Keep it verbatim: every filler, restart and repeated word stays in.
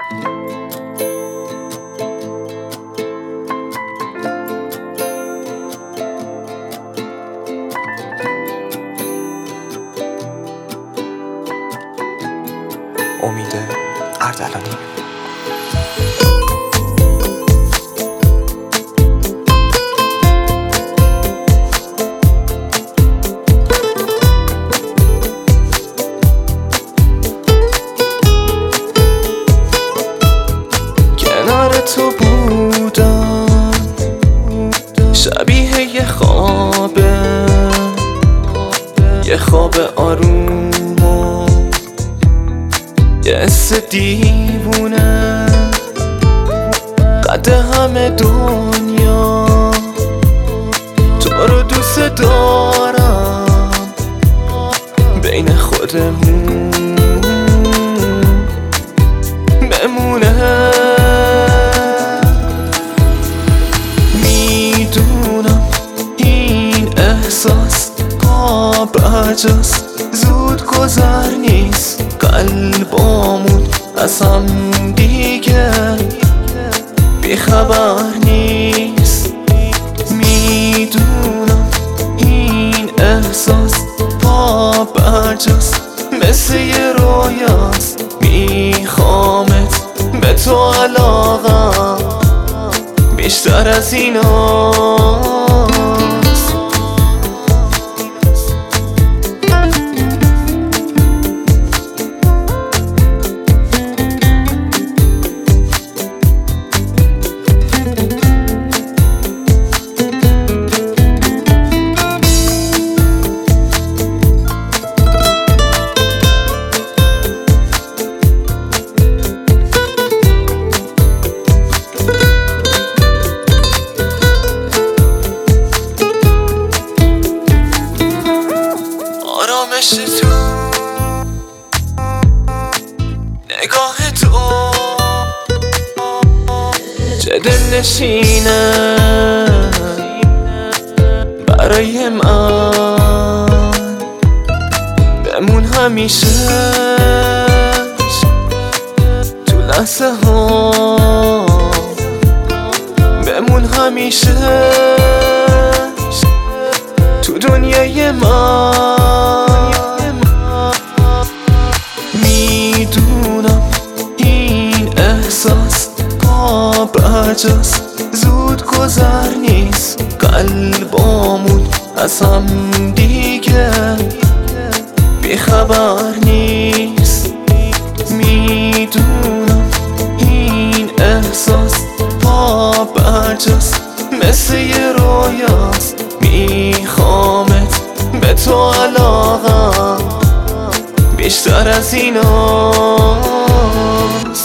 امید اردلانی. کنار تو بودم شبیه یه خوابه، یه خواب آروم و یه حس دیوونه قد همه دنیا. تو رو دوست دارم بین خودمون بمونه. میدونم این احساس نابجاست، زود گذر نیست، قلبامون از هم دیگه بیخبر نیست. میدونم این احساس پابرجاست، مثل یه رویاست، میخوامت به تو علاقم بیشتر از ایناست. آرامش تو نگاه تو چه دلنشینه برای من، بمون همیشه تو لحظه ها، بمون همیشه تو دنیای من. میدونم این احساس پابرجاست، زود گذر نیست، قلبامون از هم دیگه بیخبر نیست. میدونم این احساس پابرجاست، مثل یه رویاست، میخوامت به تو علاقم بیشتر از ایناست.